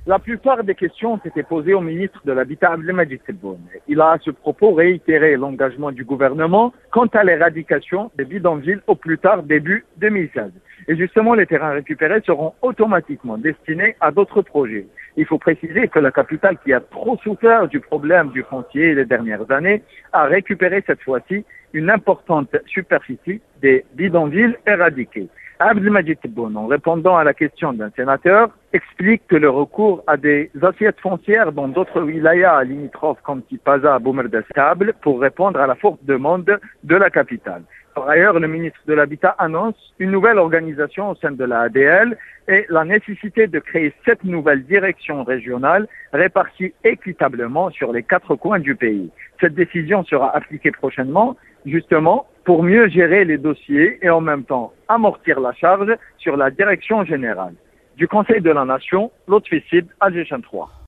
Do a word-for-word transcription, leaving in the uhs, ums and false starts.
La plupart des questions ont été posées au ministre de l'Habitat, Abdelmajid Tebboune. Il a à ce propos réitéré l'engagement du gouvernement quant à l'éradication des bidonvilles au plus tard début deux mille seize. Et justement, les terrains récupérés seront automatiquement destinés à d'autres projets. Il faut préciser que la capitale, qui a trop souffert du problème du foncier les dernières années, a récupéré cette fois-ci une importante superficie des bidonvilles éradiqués. Abdelmajid Tebboune, en répondant à la question d'un sénateur, explique que le recours à des assiettes foncières dans d'autres wilayas limitrophes comme Tipaza, Boumerda, stable pour répondre à la forte demande de la capitale. Par ailleurs, le ministre de l'Habitat annonce une nouvelle organisation au sein de la A D L et la nécessité de créer sept nouvelles directions régionales réparties équitablement sur les quatre coins du pays. Cette décision sera appliquée prochainement, justement, pour mieux gérer les dossiers et en même temps amortir la charge sur la direction générale. Du Conseil de la Nation, Lotfi Sid, Alger trois.